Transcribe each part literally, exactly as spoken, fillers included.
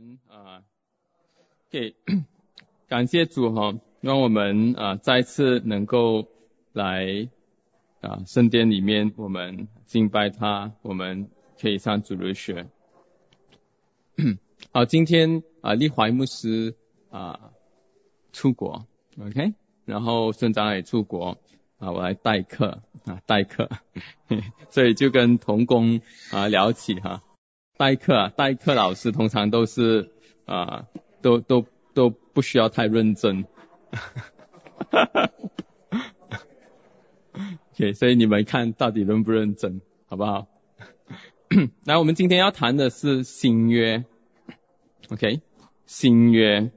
们啊，给感谢主哈，让我们啊再次能够来啊圣殿里面，我们敬拜他，我们可以上主日学。好，今天啊立怀牧师啊出国 ，OK， 然后孙长也出国啊，我来代课啊代课，所以就跟同工啊聊起哈。代课啊，代课老师通常都是啊，都都都不需要太认真，OK， 所以你们看到底认不认真，好不好？那我们今天要谈的是新约 ，OK， 新约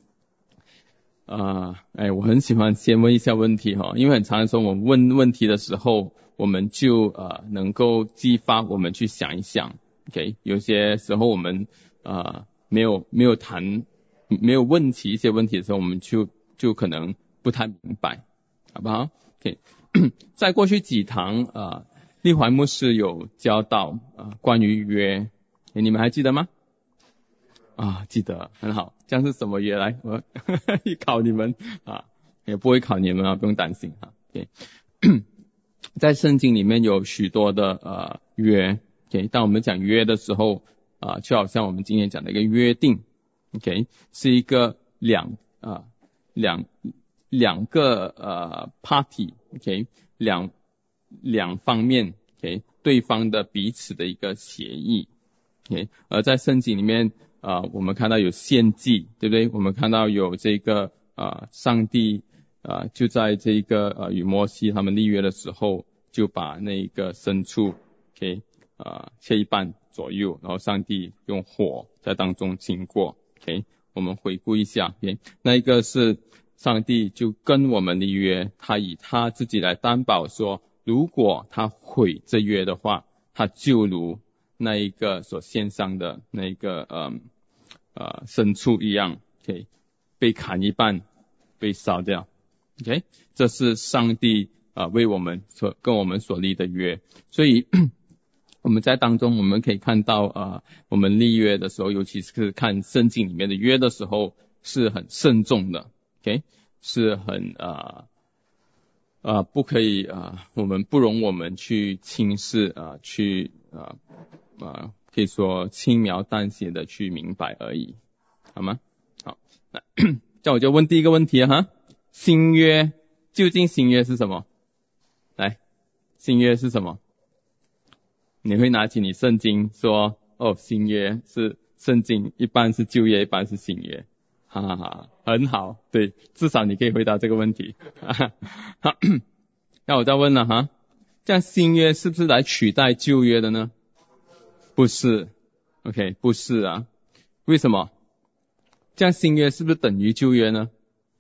啊，哎，我很喜欢先问一下问题哈，因为很常说我们问问题的时候，我们就呃能够激发我们去想一想。OK， 有些时候我们呃没有没有谈没有问题一些问题的时候，我们就就可能不太明白，好不好 ？OK， 在过去几堂呃立怀牧师有教导啊、呃、关于约，你们还记得吗？啊，记得很好，这样是什么约来？我考你们啊，也不会考你们啊，不用担心啊。OK， 在圣经里面有许多的呃约。OK， 当我们讲约的时候啊、呃，就好像我们今天讲的一个约定 ，OK， 是一个两啊、呃、两两个呃 party，OK， 两两方面 ，OK， 对方的彼此的一个协议 ，OK， 而在圣经里面啊、呃，我们看到有献祭，对不对？我们看到有这个啊、呃，上帝啊、呃、就在这个呃与摩西他们立约的时候，就把那个牲畜 ，OK。啊、呃，切一半左右，然后上帝用火在当中经过 ，OK， 我们回顾一下 ，OK， 那一个是上帝就跟我们立约，他以他自己来担保说，如果他毁这约的话，他就如那一个所献上的那一个呃呃牲畜一样 ，OK， 被砍一半，被烧掉 ，OK， 这是上帝啊、呃、为我们所跟我们所立的约，所以。我们在当中我们可以看到啊、呃，我们立约的时候，尤其是看圣经里面的约的时候，是很慎重的 ，OK， 是很啊啊、呃呃、不可以啊、呃，我们不容我们去轻视啊、呃，去啊啊、呃呃、可以说轻描淡写的去明白而已，好吗？好，那这样我就问第一个问题哈，新约究竟新约是什么？来，新约是什么？你会拿起你圣经说，哦，新约是圣经，一半是旧约，一半是新约，哈哈哈，很好，对，至少你可以回答这个问题。好，那我再问了哈，这样新约是不是来取代旧约的呢？不是 ，OK， 不是啊，为什么？这样新约是不是等于旧约呢？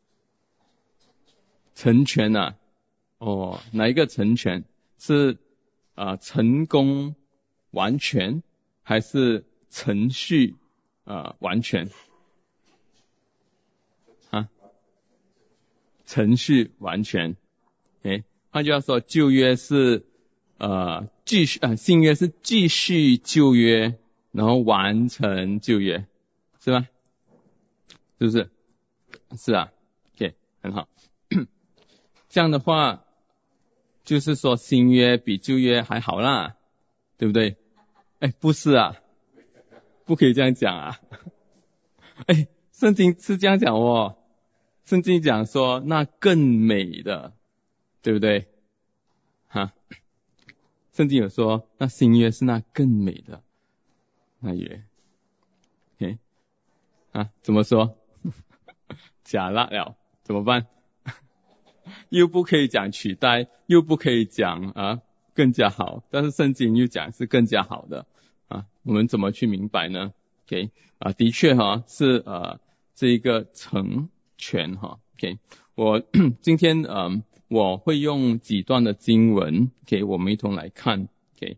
成全啊，哦，哪一个成全？是啊、呃，成功完全还是程序啊、呃、完全？啊，程序完全。诶，换句话说，旧约是呃继续啊、呃，新约是继续旧约，然后完成旧约，是吧？是不是？是啊 ，OK， 很好。这样的话。就是说新约比旧约还好啦，对不对？哎，不是啊，不可以这样讲啊。哎，圣经是这样讲哦，圣经讲说那更美的，对不对？哈，圣经有说那新约是那更美的那约。OK， 啊，怎么说？假辣了，怎么办？又不可以讲取代，又不可以讲啊更加好，但是圣经又讲是更加好的啊，我们怎么去明白呢 ？OK 啊，的确哈是呃这一个成全哈 OK， 我今天嗯、呃、我会用几段的经文给我们一同来看 OK，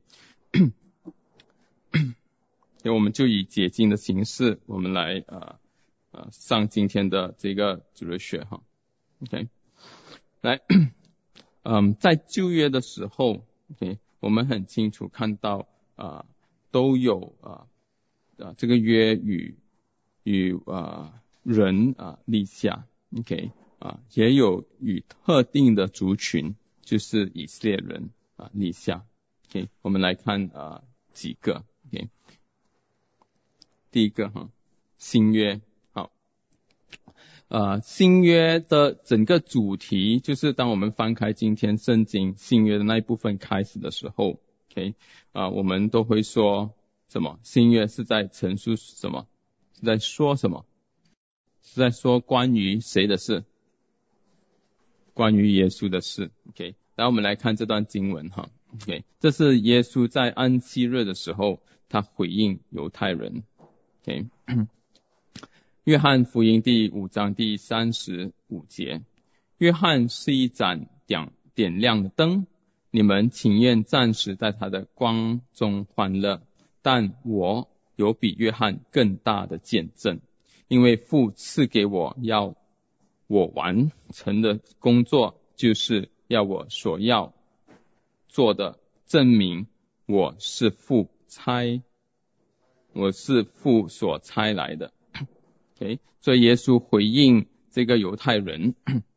所以我们就以解经的形式，我们来呃呃上今天的这个主日学哈 OK。来，嗯，在旧约的时候 ，OK， 我们很清楚看到啊、呃，都有啊啊、呃、这个约与与呃人啊立下 ，OK 啊，也有与特定的族群，就是以色列人啊立下 ，OK， 我们来看啊几个 ，OK， 第一个哈，新约，好，呃，新约的整个主题就是当我们翻开今天圣经新约的那一部分开始的时候 ，OK， 啊，我们都会说什么？新约是在陈述什么？是在说什么？是在说关于谁的事？关于耶稣的事 ，OK。然后我们来看这段经文哈 ，OK， 这是耶稣在安息日的时候，他回应犹太人 ，OK。约翰福音第五章第三十五节，约翰是一盏点点亮的灯，你们情愿暂时在他的光中欢乐，但我有比约翰更大的见证，因为父赐给我要我完成的工作，就是要我所要做的，证明我是父差，我是父所差来的。OK， 所以耶稣回应这个犹太人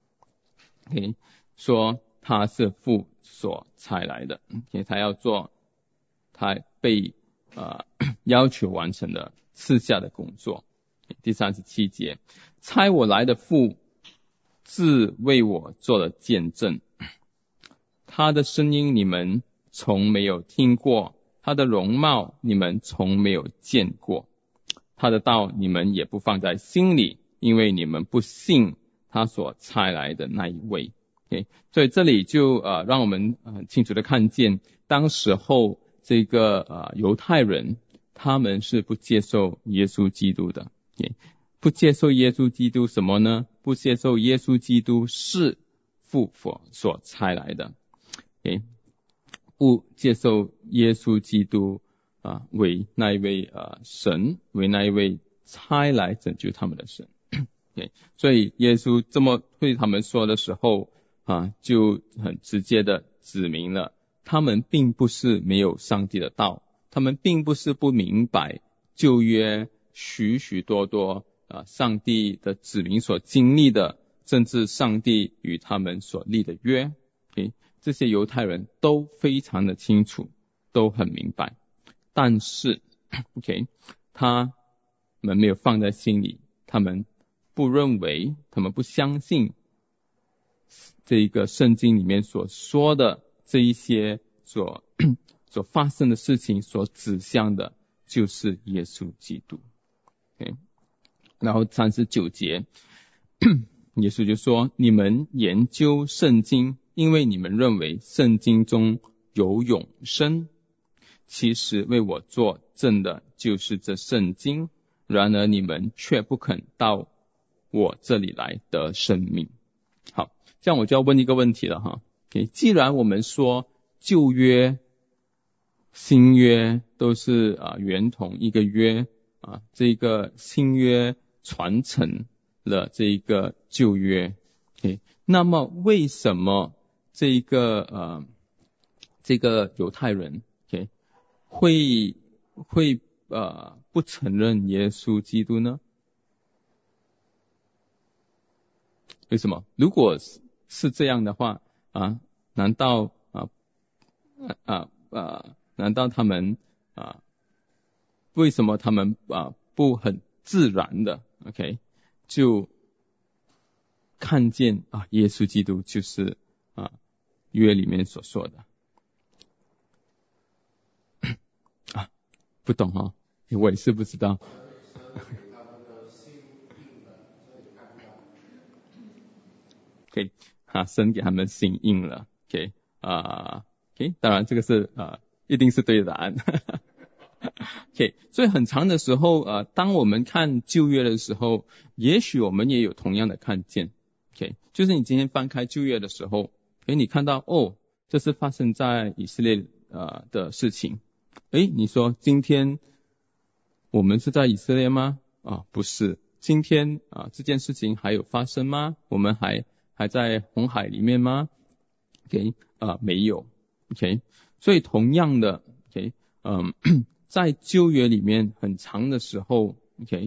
，OK， 说他是父所差来的 ，OK， 他要做他被呃要求完成的赐下的工作。第三十七节，差我来的父自为我做了见证，他的声音你们从没有听过，他的容貌你们从没有见过，他的道你们也不放在心里，因为你们不信他所差来的那一位。Okay， 所以这里就呃让我们很清楚的看见，当时候这个呃犹太人他们是不接受耶稣基督的。Okay， 不接受耶稣基督什么呢？不接受耶稣基督是父所差来的。Okay， 不接受耶稣基督啊，为那一位呃神，为那一位差来拯救他们的神。okay， 所以耶稣这么对他们说的时候啊，就很直接的指明了，他们并不是没有上帝的道，他们并不是不明白旧约许许多多啊上帝的子民所经历的，甚至上帝与他们所立的约。okay， 这些犹太人都非常的清楚，都很明白。但是 ，OK， 他们没有放在心里，他们不认为，他们不相信这一个圣经里面所说的这一些所所发生的事情所指向的，就是耶稣基督。OK， 然后三十九节，耶稣就说：“你们研究圣经，因为你们认为圣经中有永生。其实为我作证的就是这圣经，然而你们却不肯到我这里来得生命。”好，这样我就要问一个问题了哈。Okay， 既然我们说旧约、新约都是啊源同一个约啊，这个新约传承了这一个旧约。Okay， 那么为什么这个呃这个犹太人 OK 会会呃不承认耶稣基督呢？为什么？如果是这样的话啊，难道啊啊啊难道他们啊为什么他们啊不很自然的 OK 就看见啊耶稣基督就是啊约里面所说的啊不懂哈、哦，我也是不知道。OK， 啊，神给他们心印了 ，OK， 啊、uh, ，OK， 当然这个是啊、呃，一定是对的答案。OK， 所以很长的时候，呃，当我们看旧约的时候，也许我们也有同样的看见 ，OK， 就是你今天翻开旧约的时候，诶，你看到哦，这是发生在以色列呃的事情，诶，你说今天我们是在以色列吗？啊，不是，今天啊这件事情还有发生吗？我们还还在红海里面吗 ？OK， 啊、呃，没有 ，OK， 所以同样的 ，OK， 嗯，在旧约里面很长的时候 ，OK，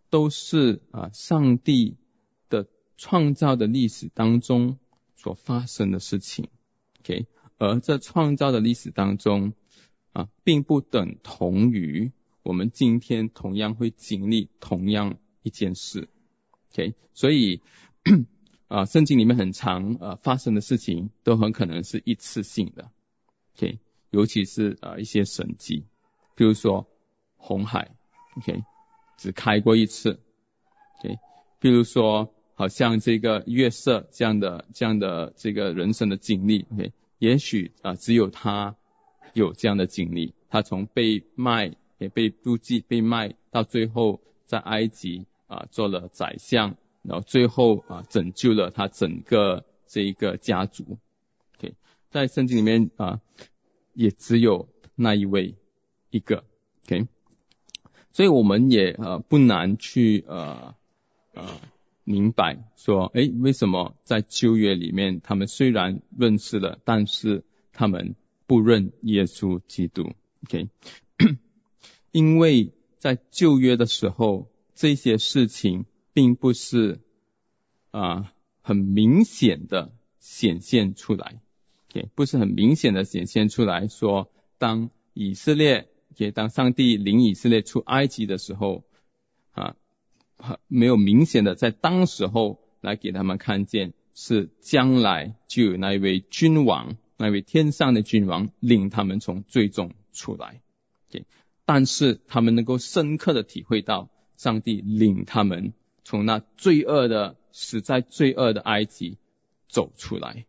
都是啊上帝的创造的历史当中所发生的事情 ，OK， 而这创造的历史当中啊，并不等同于我们今天同样会经历同样一件事 ，OK， 所以啊，圣经里面很常啊发生的事情都很可能是一次性的 ，OK， 尤其是啊一些神迹，比如说红海 ，OK， 只开过一次 ，OK， 比如说好像这个约瑟这样的这样的这个人生的经历 ，OK， 也许啊只有他有这样的经历，他从被卖也被妒忌被卖到最后在埃及啊做了宰相。然后最后啊拯救了他整个这一个家族 ，OK， 在圣经里面啊也只有那一位一个 ，OK， 所以我们也呃不难去呃呃明白说，诶为什么在旧约里面他们虽然认识了，但是他们不认耶稣基督 ，OK， 因为在旧约的时候这些事情并不是啊很明显的显现出来 ，OK， 不是很明显的显现出来说，当以色列，也当上帝领以色列出埃及的时候，啊，没有明显的在当时候来给他们看见，是将来就有那一位君王，那位天上的君王领他们从罪中出来 ，OK， 但是他们能够深刻的体会到，上帝领他们从那罪恶的死在罪恶的埃及走出来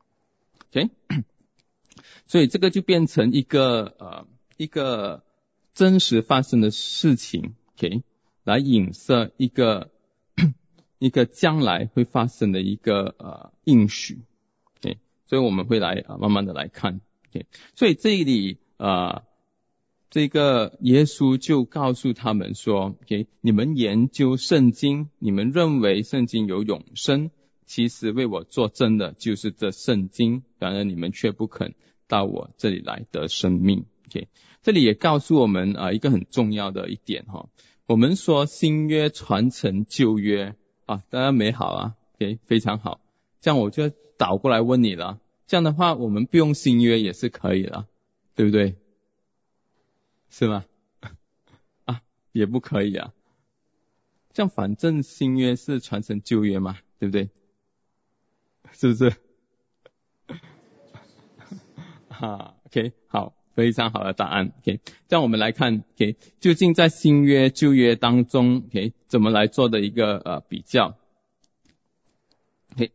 ，OK， 所以这个就变成一个呃一个真实发生的事情 ，OK， 来影射一个一个将来会发生的一个呃应许 ，OK， 所以我们会来啊、呃、慢慢的来看 ，OK， 所以这里呃这个耶稣就告诉他们说 ，OK， 你们研究圣经，你们认为圣经有永生，其实为我作证的就是这圣经，然而你们却不肯到我这里来得生命 ，OK， 这里也告诉我们啊、呃、一个很重要的一点哈，我们说新约传承旧约啊，当然美好啊 ，OK， 非常好，这样我就倒过来问你了，这样的话我们不用新约也是可以了，对不对？是吗？啊，也不可以啊。这样反正新约是传承旧约嘛，对不对？是不是？哈 ，OK， 好，非常好的答案 ，OK。这样我们来看 ，OK， 究竟在新约旧约当中 ，OK， 怎么来做的一个呃比较 ，OK，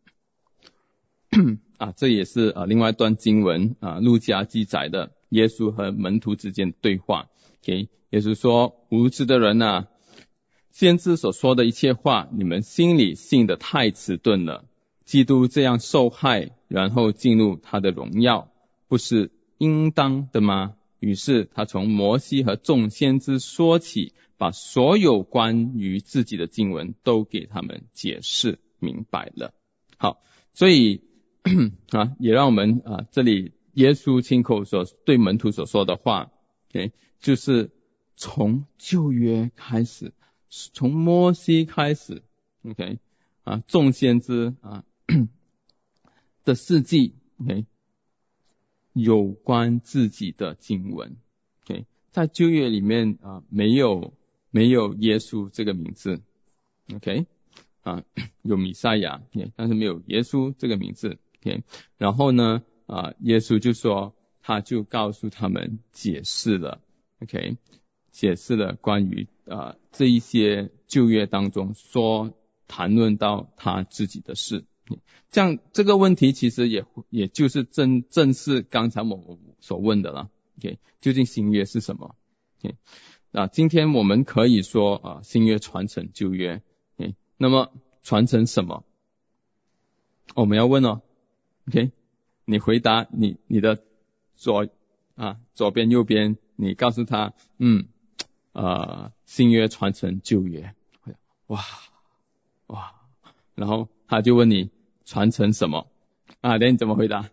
啊，这也是啊另外一段经文啊，路加记载的耶稣和门徒之间的对话。OK， 也就是说，无知的人啊，先知所说的一切话，你们心里信得太迟钝了。基督这样受害，然后进入他的荣耀，不是应当的吗？于是他从摩西和众先知说起，把所有关于自己的经文都给他们解释明白了。好，所以啊，也让我们啊，这里耶稣亲口所对门徒所说的话 ，OK， 就是从旧约开始，从摩西开始 ，OK， 啊，众先知啊的事迹 ，OK， 有关自己的经文 ，OK， 在旧约里面啊，没有没有耶稣这个名字 ，OK， 啊，有弥赛亚， okay， 但是没有耶稣这个名字。OK， 然后呢，啊，耶稣就说，他就告诉他们解释了 ，OK， 解释了关于啊这一些旧约当中说谈论到他自己的事。这样这个问题其实也也就是正正是刚才我所问的了 ，OK， 究竟新约是什么 ？OK， 啊，今天我们可以说啊，新约传承旧约 ，OK， 那么传承什么？我们要问哦。OK， 你回答你你的左啊左边右边，你告诉他，嗯，呃，新约传承旧约，哇哇，然后他就问你传承什么啊？那你怎么回答？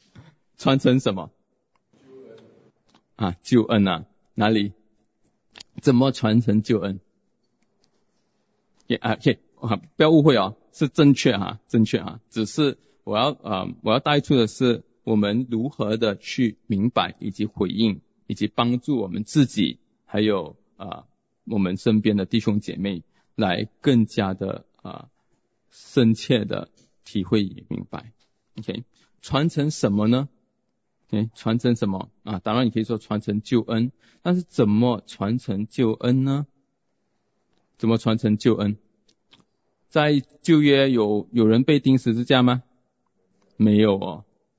传承什么？啊，救恩啊，哪里？ 怎么传承救恩？也啊，可以啊，不要误会哦，是正确哈，正确哈。只是我要呃，我要带出的是，我们如何的去明白以及回应，以及帮助我们自己，还有啊、呃、我们身边的弟兄姐妹，来更加的啊、呃、深切的体会与明白。OK， 传承什么呢？OK， 传承什么啊？当然你可以说传承救恩，但是怎么传承救恩呢？怎么传承救恩？在旧约有有人被钉十字架吗？没有哦。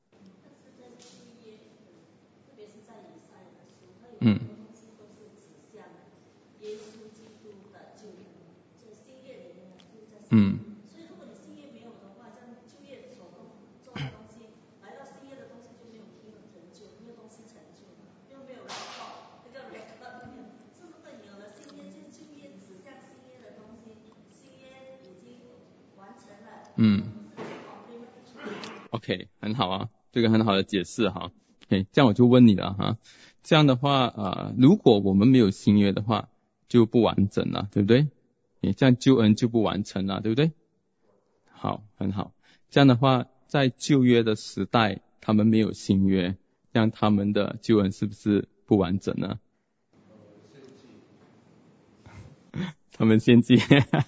嗯。嗯。嗯 ，OK， 很好啊，这个很好的解释哈。OK， 这样我就问你了哈，这样的话啊、呃，如果我们没有新约的话，就不完整了，对不对？你这样救恩就不完成了，对不对？好，很好。这样的话，在旧约的时代，他们没有新约，这样他们的救恩是不是不完整呢？他们先进。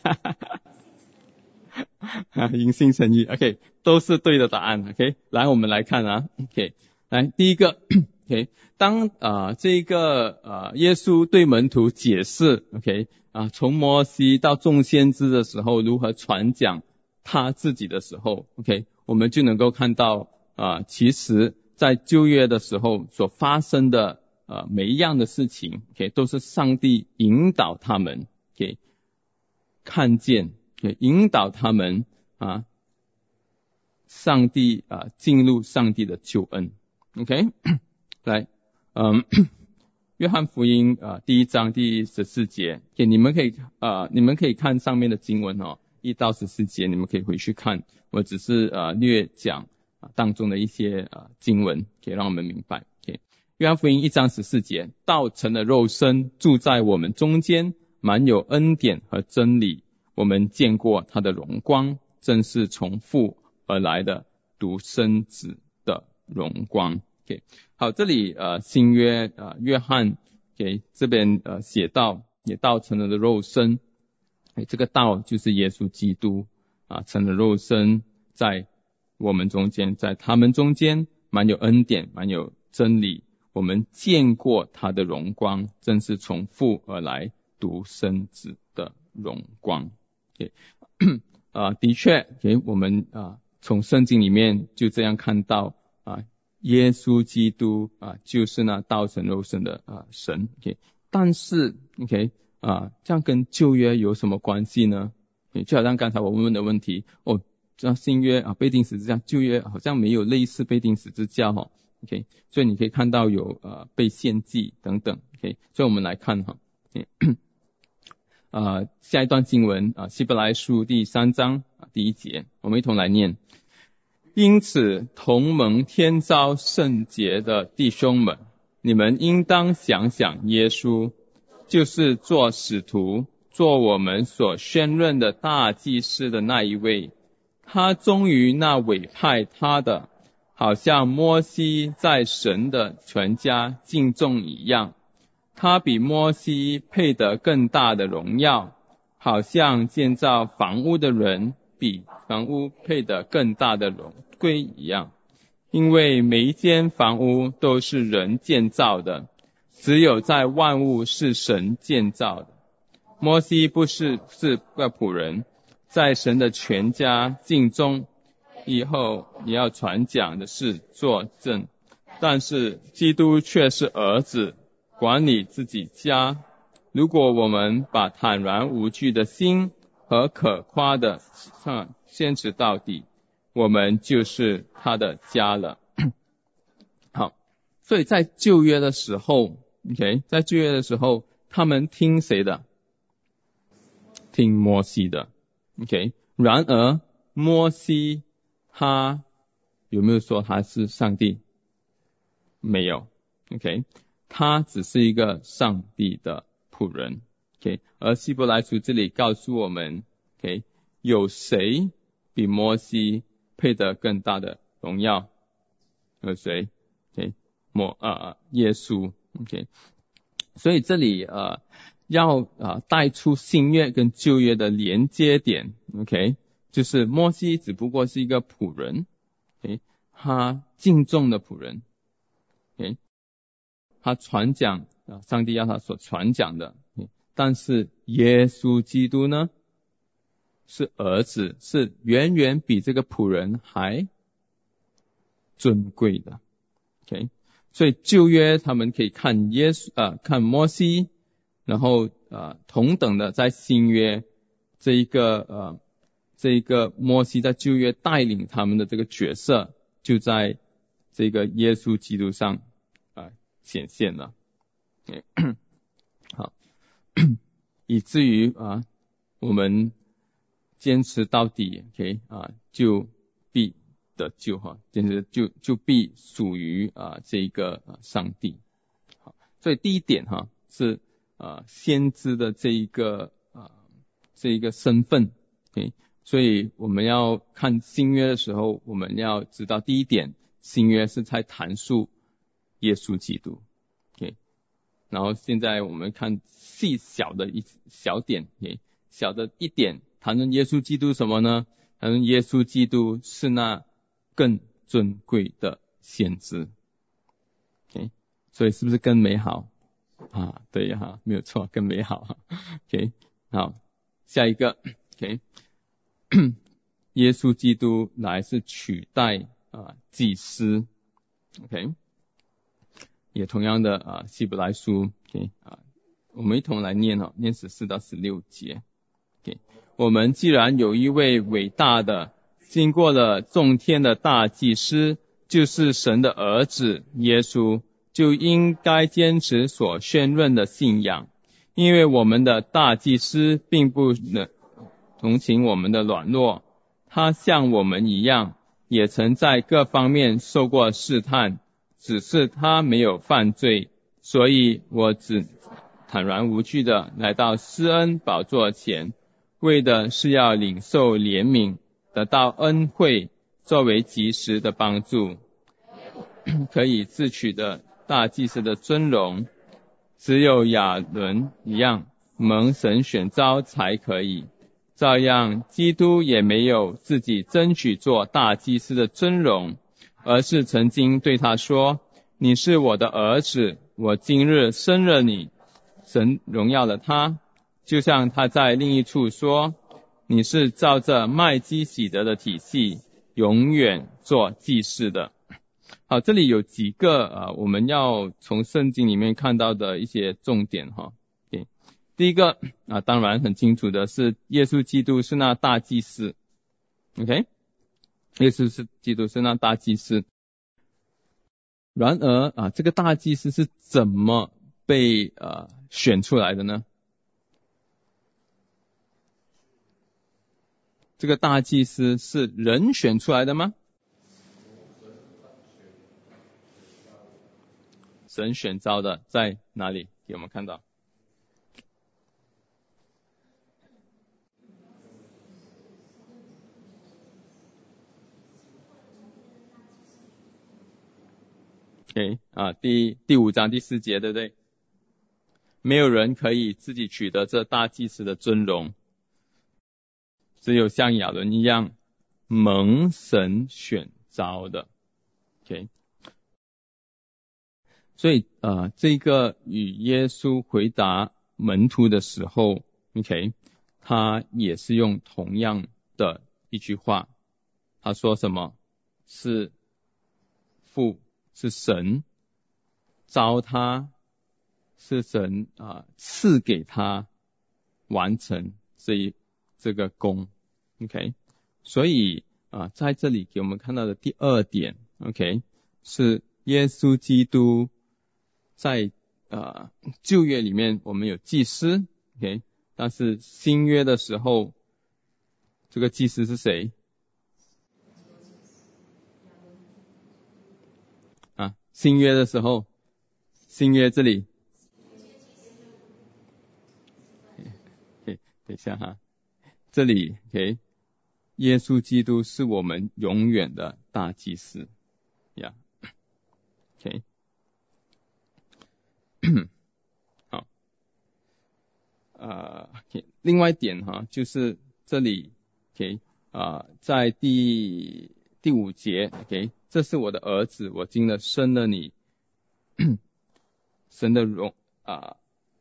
因信称义 ，OK， 都是对的答案 ，OK， 来我们来看啊 ，OK， 来第一个 ，OK， 当啊、呃、这个呃耶稣对门徒解释 ，OK， 啊从摩西到众先知的时候如何传讲他自己的时候 ，OK， 我们就能够看到啊、呃、其实在旧约的时候所发生的呃每一样的事情 ，OK， 都是上帝引导他们 ，OK， 看见。引导他们啊，上帝啊进入上帝的救恩 ，OK， 来，嗯，约翰福音啊第一章第十四节，给你们可以啊你们可以看上面的经文哦，一到十四节你们可以回去看，我只是啊略讲啊当中的一些啊经文，可以让我们明白。OK， 约翰福音一章十四节，道成了肉身，住在我们中间，满有恩典和真理。我们见过他的荣光，正是从父而来的独生子的荣光。Okay， 好，这里呃新约呃约翰给、okay，这边呃写道，也道成了的肉身，哎，这个道就是耶稣基督啊，成了肉身在我们中间，在他们中间满有恩典，满有真理。我们见过他的荣光，正是从父而来独生子的荣光。Okay， 啊，的确，给、okay，我们啊从圣经里面就这样看到啊，耶稣基督啊就是那道成肉身的啊神。OK， 但是 OK 啊，这样跟旧约有什么关系呢？ Okay， 就好像刚才我问的问题，哦，这样新约啊被钉十字架，旧约好像没有类似被钉十字架哈。OK， 所以你可以看到有呃被献祭等等。OK， 所以我们来看哈。Okay，呃，下一段经文啊，希伯来书第三章啊第一节，我们一同来念。因此，同蒙天召圣洁的弟兄们，你们应当想想耶稣，就是做使徒、做我们所宣认的大祭司的那一位。他忠于那委派他的，好像摩西在神的全家敬重一样。他比摩西配得更大的荣耀，好像建造房屋的人比房屋配得更大的荣归一样。因为每一间房屋都是人建造的，只有在万物是神建造的。摩西不是是个仆人，在神的全家敬忠，以后你要传讲的是作证，但是基督却是儿子，管理自己家。如果我们把坦然无惧的心和可夸的上坚持到底，我们就是他的家了。好，所以在旧约的时候 OK， 在旧约的时候他们听谁的？听摩西的 OK， 然而摩西他有没有说他是上帝？没有 OK， 他只是一个上帝的仆人。OK， 而希伯来书这里告诉我们 ，OK， 有谁比摩西配得更大的荣耀？有谁 ？OK， 摩啊耶稣 ，OK， 所以这里呃要啊带出新约跟旧约的连接点 ，OK， 就是摩西只不过是一个仆人 ，OK， 他敬重的仆人 ，OK， 他传讲啊上帝要他所传讲的。OK，但是耶稣基督呢，是儿子，是远远比这个仆人还尊贵的。OK， 所以旧约他们可以看耶稣啊、呃，看摩西，然后呃同等的在新约这一个呃这一个摩西在旧约带领他们的这个角色，就在这个耶稣基督上啊、呃、显现了。Okay， 好。以至于啊，我们坚持到底 ，OK 啊，就必得救哈，坚持就就必属于啊这一个啊上帝。好，所以第一点哈是啊先知的这一个啊这一个身份 ，OK， 所以我们要看新约的时候，我们要知道第一点，新约是在阐述耶稣基督 ，OK。然后现在我们看细小的一小点，小的一点，谈论耶稣基督什么呢？谈论耶稣基督是那更尊贵的先知。OK， 所以是不是更美好啊？对哈、啊，没有错，更美好。OK， 好，下一个 OK， 耶稣基督来是取代啊祭司 OK。也同样的啊，希伯来书 ，OK 啊，我们一同来念哦，念十四到十六节 ，OK。我们既然有一位伟大的、经过了众天的大祭司，就是神的儿子耶稣，就应该坚持所宣论的信仰，因为我们的大祭司并不能同情我们的软弱，他像我们一样，也曾在各方面受过试探。只是他没有犯罪，所以我只坦然无惧的来到施恩宝座前，为的是要领受怜悯，得到恩惠，作为及时的帮助，可以自取的大祭司的尊荣，只有亚伦一样蒙神选召才可以。照样，基督也没有自己争取做大祭司的尊荣，而是曾经对他说，你是我的儿子，我今日生了你。神荣耀了他，就像他在另一处说，你是照着麦基洗德的体系永远做祭司的。好，这里有几个呃我们要从圣经里面看到的一些重点哈。Okay， 第一个啊，当然很清楚的是耶稣基督是那大祭司 ，OK， 耶稣是基督是那大祭司。然而啊，这个大祭司是怎么被呃选出来的呢？这个大祭司是人选出来的吗？神选召的，在哪里？给我们看到。OK 啊，第第五章第四节，对不对？没有人可以自己取得这大祭司的尊荣，只有像亚伦一样蒙神选召的。OK， 所以呃，这个与耶稣回答门徒的时候 ，OK， 他也是用同样的一句话，他说什么？是父。是神召他，是神啊赐给他完成这一这个功 ，OK， 所以啊在这里给我们看到的第二点 ，OK， 是耶稣基督在啊旧约里面我们有祭司 ，OK， 但是新约的时候，这个祭司是谁？新约的时候，新约这里等一下哈，这里 OK， 耶稣基督是我们永远的大祭司呀、yeah. OK 好呃、uh, okay. 另外一点哈，就是这里 OK 啊、呃，在第第五节 OK， 这是我的儿子，我今日生了你，神的荣啊、呃、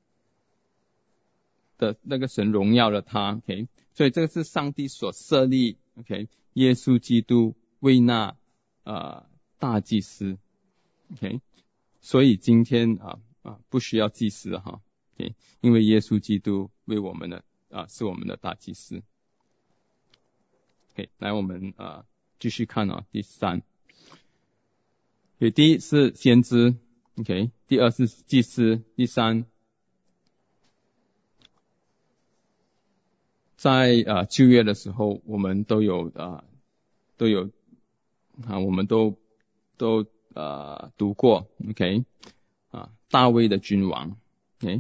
的那个神荣耀了他 OK， 所以这个是上帝所设立 OK， 耶稣基督为那呃大祭司 OK， 所以今天啊啊不需要祭司哈 OK， 因为耶稣基督为我们的啊是我们的大祭司。 OK， 来我们啊继续看啊第三，对，第一是先知 OK， 第二是祭司，第三在啊旧约的时候我们都有啊都有啊我们都都呃读过 OK 啊大卫的君王 OK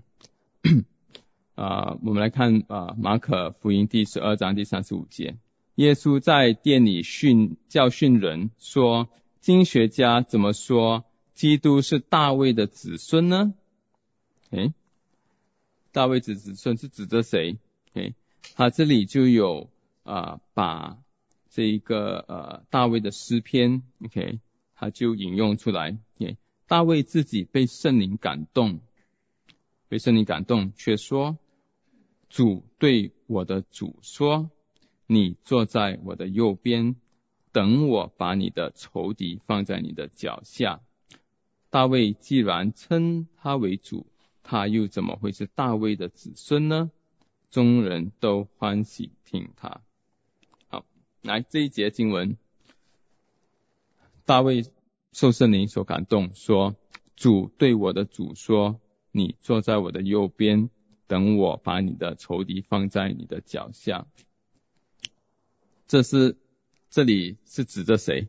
啊我们来看啊马可福音第十二章第三十五节，耶稣在殿里训教训人说，经学家怎么说基督是大卫的子孙呢？诶，大卫的子孙是指着谁？诶，他这里就有啊、呃、把这一个呃大卫的诗篇 OK， 他就引用出来。OK， 大卫自己被圣灵感动，被圣灵感动，却说，主对我的主说，你坐在我的右边，等我把你的仇敌放在你的脚下。大卫既然称他为主，他又怎么会是大卫的子孙呢？众人都欢喜听他。好，来这一节经文，大卫受圣灵所感动，说，主对我的主说，你坐在我的右边，等我把你的仇敌放在你的脚下。这是这里是指着谁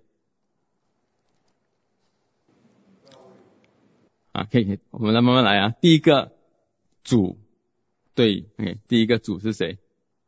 啊？可以可以，我们来慢慢来啊。第一个主，对 ，OK， 第一个主是谁？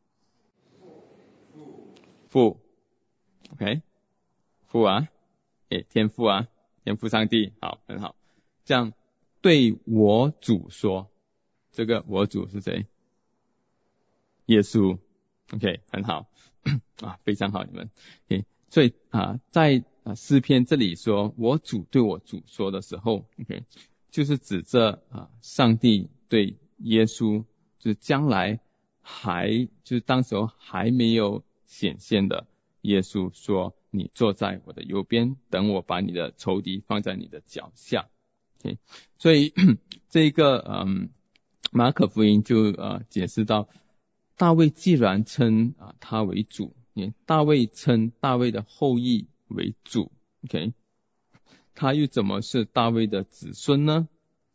父 ，OK， 父啊，诶，天父啊，天父上帝，好，很好。这样对我主说，这个我主是谁？耶稣 ，OK， 很好啊，非常好，你们 ，OK， 所以啊，在啊诗篇这里说我主对我主说的时候 ，OK， 就是指着啊上帝对耶稣，就是将来还就是当时候还没有显现的耶稣说，你坐在我的右边，等我把你的仇敌放在你的脚下。OK， 所以这一个嗯马可福音就呃解释到，大卫既然称啊他为主，大卫称大卫的后裔为主 ，OK， 他又怎么是大卫的子孙呢？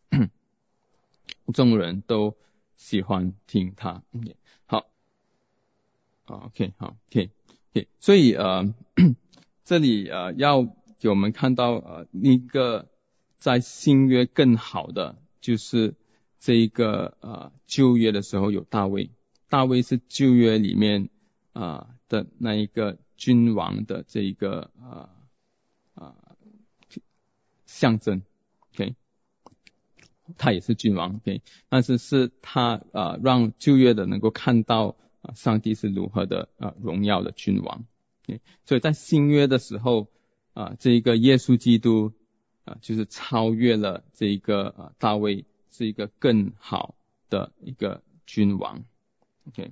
众人都喜欢听他。Okay， 好 ，OK， 好 ，OK，OK，、okay, 所以呃这里呃要给我们看到呃一个在新约更好的，就是这一个呃旧约的时候有大卫，大卫是旧约里面啊、呃、的那一个君王的这一个啊啊、呃呃、象征 ，OK， 他也是君王 ，OK， 但是是他啊、呃、让旧约的能够看到啊、呃、上帝是如何的啊、呃、荣耀的君王 ，OK， 所以在新约的时候啊、呃、这一个耶稣基督啊、呃、就是超越了这一个啊、呃、大卫，是一个更好的一个君王 ，OK。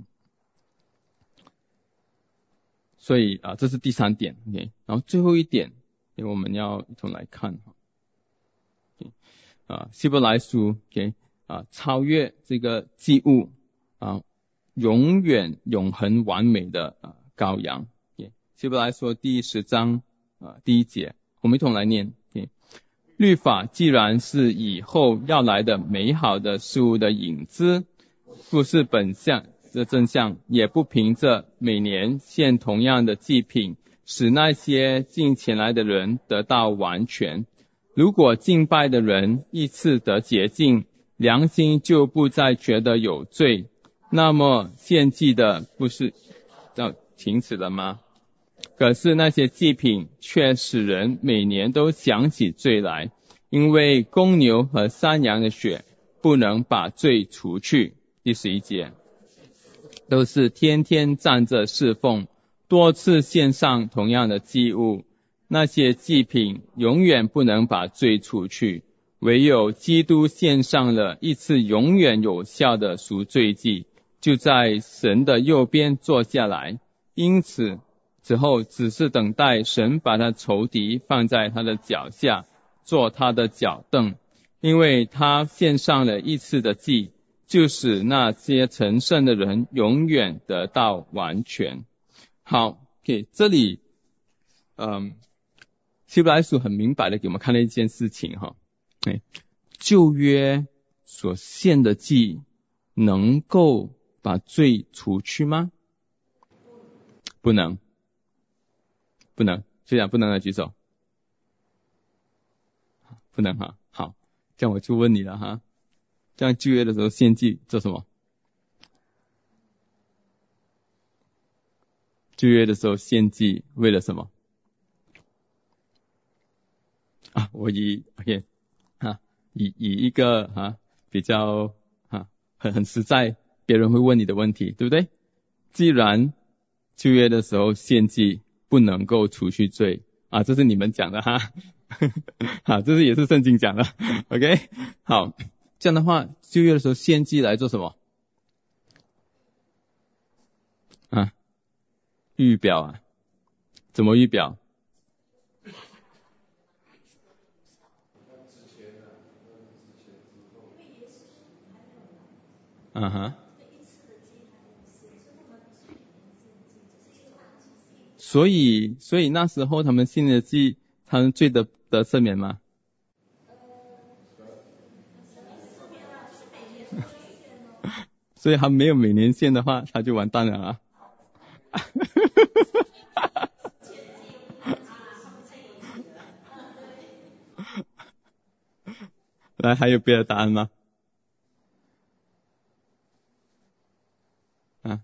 所以啊，这是第三点 ，OK。然后最后一点，我们要一同来看哈。OK， 啊，希伯来书 ，OK， 啊，超越这个祭物啊，永远永恒完美的啊羔羊。OK， 希伯来书第十章啊第一节，我们一同来念。OK， 律法既然是以后要来的美好的事物的影子，不是本相的真相，也不凭着每年献同样的祭品，使那些敬前来的人得到完全。如果敬拜的人一次得洁净，良心就不再觉得有罪， 那么献祭的不是要停止了吗？可是那些祭品却使人每年都想起罪来，因为公牛和山羊的血不能把罪除去。第十一节，都是天天站着侍奉，多次献上同样的祭物，那些祭品永远不能把罪除去，唯有基督献上了一次永远有效的赎罪祭，就在神的右边坐下来，因此之后只是等待神把他仇敌放在他的脚下，做他的脚凳，因为他献上了一次的祭，就使那些成圣的人永远得到完全。好 ，OK， 这里，嗯，希伯来书很明白的给我们看了一件事情哈，哎，旧约所献的祭能够把罪除去吗？不能。不能，虽然不能的举手。不能哈，好，这样我就问你了哈。这样旧约的时候献祭做什么？旧约的时候献祭为了什么？啊，我以 OK 哈，以以一个哈比较哈很很实在，别人会问你的问题，对不对？既然旧约的时候献祭不能够除去罪啊，这是你们讲的哈，好，这是也是圣经讲的 ，OK， 好，这样的话，旧约的时候献祭来做什么？啊，预表啊，怎么预表？嗯哼。所以，所以那时候他们献的祭，他们罪得得赦免吗？所以他没有每年献的话，他就完蛋了啊！来，还有别的答案吗？啊，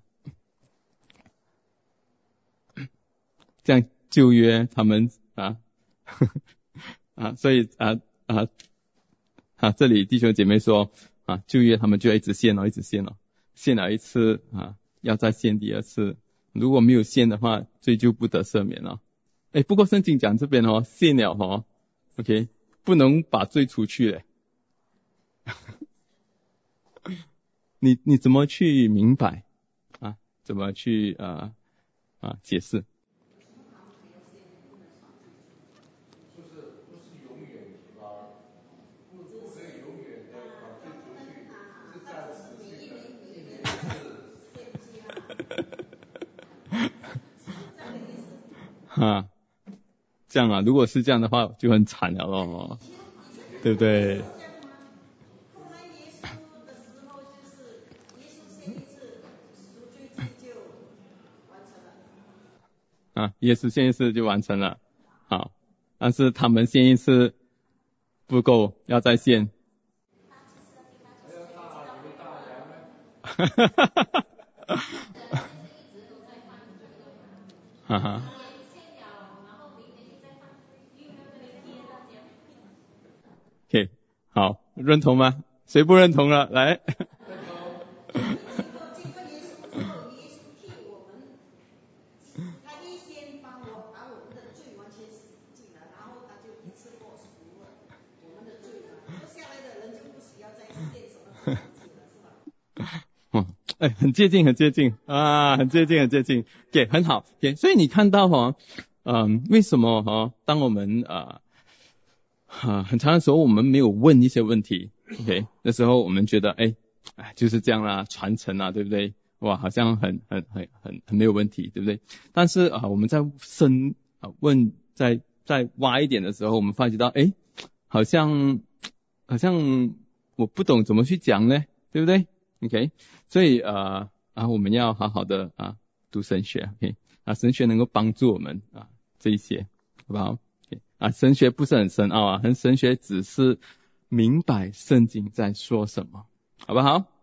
这样旧约他们啊呵呵啊，所以啊啊啊，这里弟兄姐妹说啊，旧约他们就要一直献了，一直献了，献了一次啊，要再献第二次，如果没有献的话，罪就不得赦免了。哎，不过圣经讲这边哦，献了哦 ，OK， 不能把罪除去嘞。你你怎么去明白啊？怎么去啊啊解释？哈，这样啊，如果是这样的话，就很惨了咯，对不对？啊，耶稣献一次就完成了，好，但是他们献一次不够，要再献。哈哈哈哈哈！哈哈。OK， 好，认同吗？谁不认同了？来。哎，很接近，很接近啊，很接近，很接近，给、okay, 很好，给、okay, 所以你看到哈，嗯，为什么哈，当我们啊啊很长的时候，我们没有问一些问题 ，OK， 那时候我们觉得哎哎就是这样啦，传承啊，对不对？哇，好像很很很很很没有问题，对不对？但是啊，我们在深啊问，再再挖一点的时候，我们发觉到，哎，好像好像我不懂怎么去讲呢，对不对？ OK， 所以呃啊，我们要好好的啊读神学 ，OK， 啊神学能够帮助我们啊这一些，好不好 ？OK， 啊神学不是很深奥啊，很神学只是明白圣经在说什么，好不好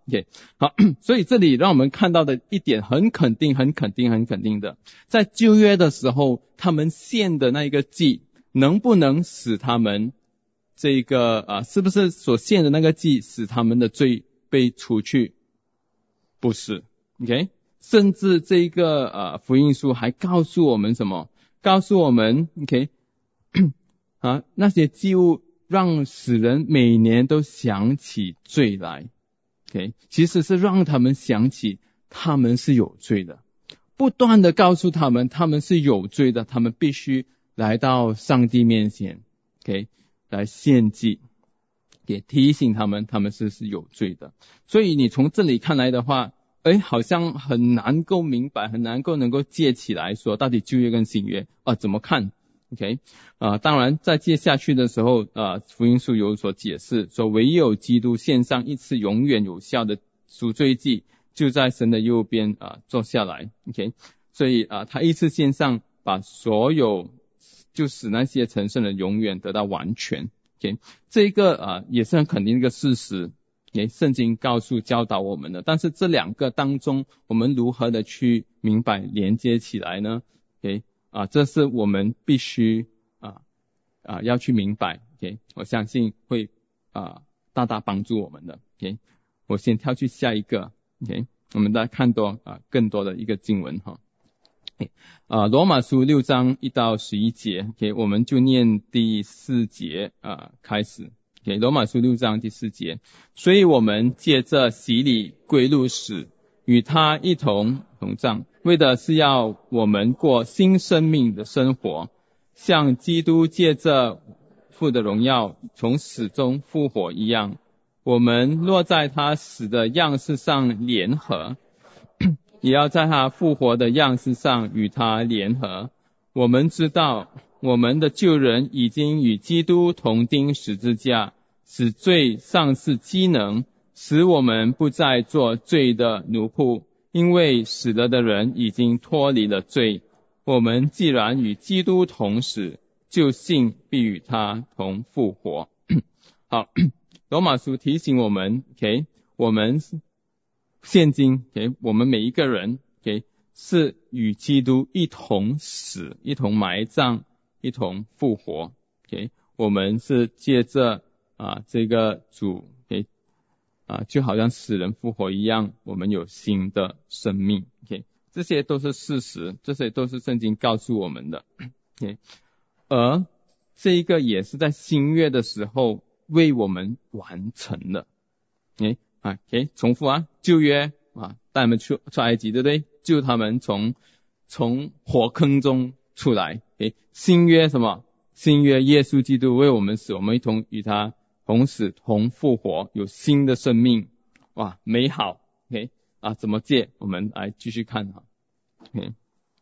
OK， 好，所以这里让我们看到的一点很肯定、很肯定、很肯定的，在旧约的时候，他们献的那一个祭，能不能使他们这个啊，是不是所献的那个祭使他们的罪被除去？不是 ，OK， 甚至这个呃福音书还告诉我们什么？告诉我们 ，OK， 啊，那些祭物让使人每年都想起罪来 ，OK， 其实是让他们想起他们是有罪的，不断的告诉他们他们是有罪的，他们必须来到上帝面前 ，OK， 来献祭。也提醒他们他们是是有罪的。所以你从这里看来的话，诶，好像很难够明白，很难够能够接起来说到底旧约跟新约啊怎么看 OK 啊、呃，当然在接下去的时候啊，福音书有所解释，说唯有基督献上一次永远有效的赎罪祭，就在神的右边啊坐下来 OK， 所以啊他一次献上，把所有就使那些成圣人永远得到完全。Okay， 这一个啊、呃、也是很肯定一个事实，诶，圣经告诉教导我们的。但是这两个当中，我们如何的去明白连接起来呢？诶，啊，这是我们必须啊啊要去明白。OK， 我相信会啊大大帮助我们的。OK， 我先跳去下一个。OK， 我们再看多啊更多的一个经文哈。啊，罗马书六章一到十一节 ，OK， 我们就念第四节啊开始 ，OK， 罗马书六章第四节，所以我们借着洗礼归入死，与他一同同葬，为的是要我们过新生命的生活，像基督借着父的荣耀从死中复活一样，我们若在他死的样式上联合，也要在他复活的样式上与他联合。我们知道我们的旧人已经与基督同钉十字架，使罪丧失机能，使我们不再做罪的奴仆，因为死了的人已经脱离了罪。我们既然与基督同死，就信必与他同复活。好，罗马书提醒我们 OK， 我们现今 OK， 我们每一个人 OK 是与基督一同死，一同埋葬，一同复活 OK， 我们是借着啊这个主 OK 啊就好像死人复活一样，我们有新的生命 OK， 这些都是事实，这些都是圣经告诉我们的 OK， 而这一个也是在新约的时候为我们完成的 OK。啊 ，OK， 重复啊，旧约啊，带他们出出埃及，对不对？救他们从从火坑中出来。OK， 新约什么？新约耶稣基督为我们死，我们一同与他同死同复活，有新的生命，哇，美好。OK， 啊，怎么借？我们来继续看哈。OK，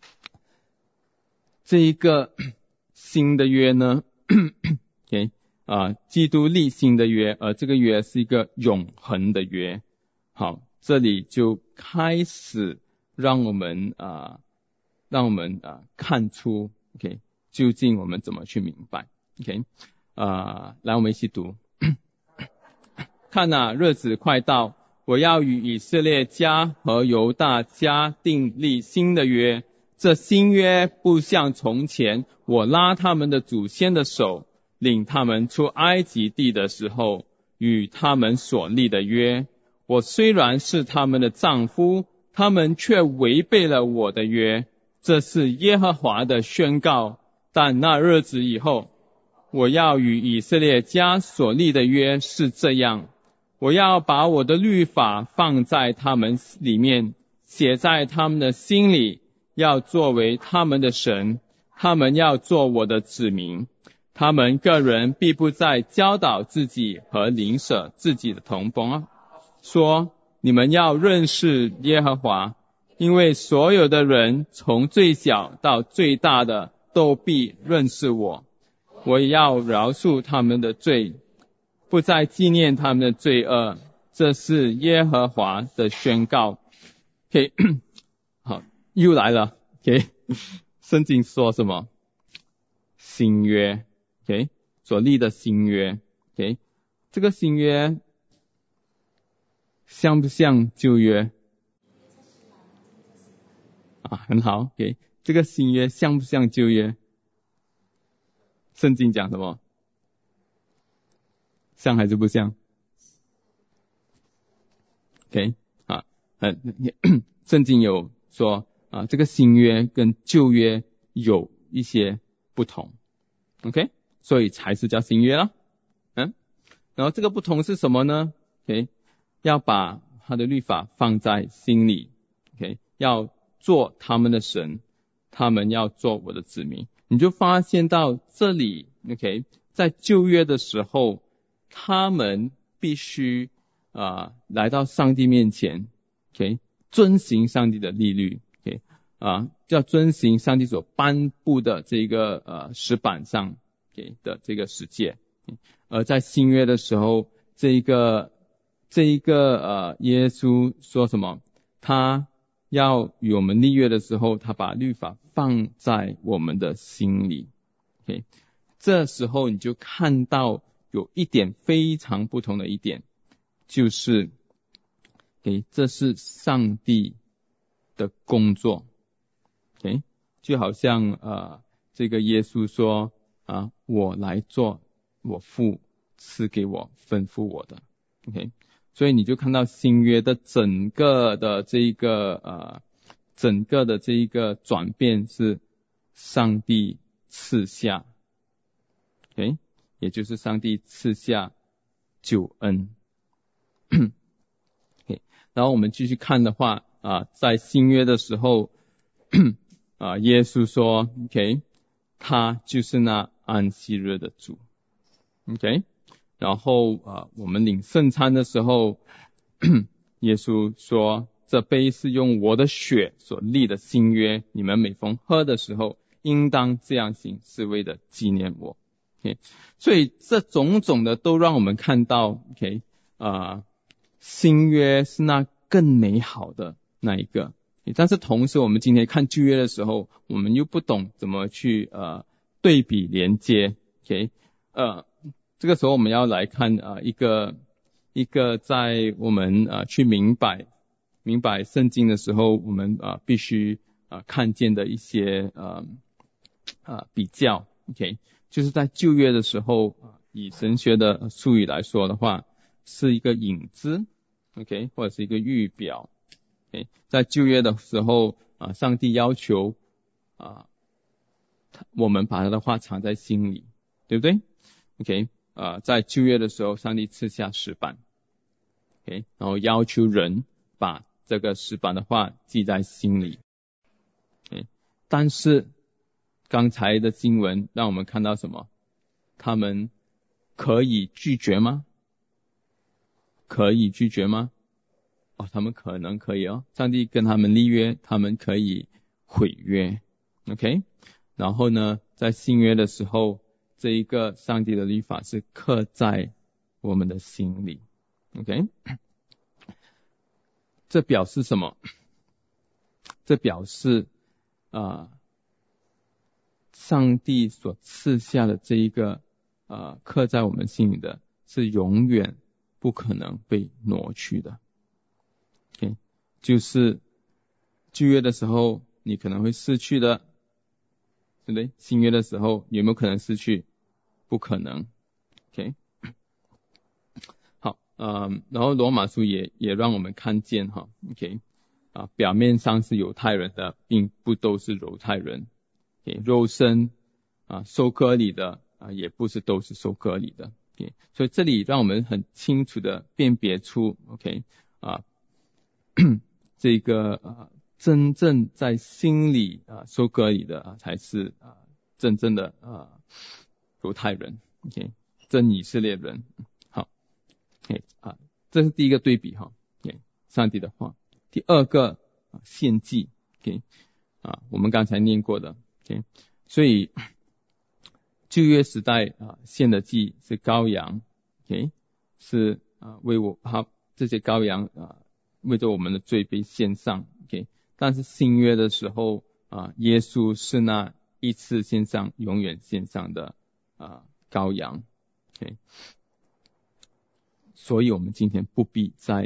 这一个新的约呢 ，OK。啊，基督立新的约，而这个约是一个永恒的约。好，这里就开始让我们啊，让我们啊看出 ，OK， 究竟我们怎么去明白 ，OK， 啊，来我们一起读。看哪，日子快到，我要与以色列家和犹大家订立新的约。这新约不像从前我拉他们的祖先的手，领他们出埃及地的时候与他们所立的约。我虽然是他们的丈夫，他们却违背了我的约，这是耶和华的宣告。但那日子以后，我要与以色列家所立的约是这样，我要把我的律法放在他们里面，写在他们的心里，要作为他们的神，他们要做我的子民。他们个人必不再教导自己和邻舍自己的同胞，说你们要认识耶和华，因为所有的人从最小到最大的都必认识我。我也要饶恕他们的罪，不再纪念他们的罪恶，这是耶和华的宣告。OK， 好，又来了。OK， 圣经说什么？新约。OK， 所立的新约 OK， 这个新约像不像旧约？啊，很好 ，OK， 这个新约像不像旧约？圣经讲什么？像还是不像 ？OK， 啊，呃，圣经有说啊，这个新约跟旧约有一些不同 ，OK， 所以才是叫新约了，嗯，然后这个不同是什么呢 ？OK， 要把他的律法放在心里 ，OK， 要做他们的神，他们要做我的子民。你就发现到这里 ，OK， 在旧约的时候，他们必须啊、呃、来到上帝面前 ，OK， 遵行上帝的律律 ，OK， 啊，要遵行上帝所颁布的这个呃石板上 OK 的这个十诫。而在新约的时候，这一个这一个呃耶稣说什么？他要与我们立约的时候，他把律法放在我们的心里。OK， 这时候你就看到有一点非常不同的一点，就是 OK， 这是上帝的工作。OK， 就好像呃这个耶稣说啊，我来做我父赐给我吩咐我的。OK， 所以你就看到新约的整个的这一个呃整个的这一个转变是上帝赐下 OK， 也就是上帝赐下救恩OK， 然后我们继续看的话啊，在新约的时候啊，耶稣说 OK， 他就是那安息日的主 OK， 然后啊，我们领圣餐的时候耶稣说，这杯是用我的血所立的新约，你们每逢喝的时候应当这样行，是为了纪念我。OK， 所以这种种的都让我们看到 OK 啊、呃，新约是那更美好的那一个。但是同时我们今天看旧约的时候，我们又不懂怎么去呃对比连接 OK， 呃这个时候我们要来看啊、呃、一个一个在我们呃去明白明白圣经的时候，我们啊、呃、必须啊、呃、看见的一些呃啊、呃、比较 OK， 就是在旧约的时候啊，以神学的术语来说的话，是一个影子 OK， 或者是一个预表。Okay， 在旧约的时候啊，上帝要求啊我们把他的话藏在心里，对不对 ？OK， 啊，在旧约的时候，上帝赐下石板 ，OK， 然后要求人把这个石板的话记在心里。OK， 但是刚才的经文让我们看到什么？他们可以拒绝吗？可以拒绝吗？哦，他们可能可以哦，上帝跟他们立约，他们可以毁约 ，OK。然后呢，在新约的时候，这一个上帝的律法是刻在我们的心里 ，OK。这表示什么？这表示啊、呃，上帝所赐下的这一个啊、呃，刻在我们心里的，是永远不可能被挪去的。OK， 就是旧约的时候你可能会失去的，对不对？新约的时候有没有可能失去？不可能。OK， 好，嗯，然后罗马书也也让我们看见哈 ，OK， 啊，表面上是犹太人的，并不都是犹太人。OK， 肉身啊受割礼的啊，也不是都是受割礼的。OK， 所以这里让我们很清楚的辨别出 OK 啊。这个啊，真正在心里啊受割礼的啊，才是啊真正的啊犹太人 ，OK， 真以色列人。好 ，OK 啊，这是第一个对比哈 ，OK， 上帝的话。第二个啊献祭 ，OK 啊，我们刚才念过的 ，OK， 所以旧约时代啊献的祭是羔羊 ，OK， 是啊为我他这些羔羊啊。为着我们的罪被献上 ，OK， 但是新约的时候啊，耶稣是那一次献上、永远献上的啊羔羊 ，OK， 所以我们今天不必再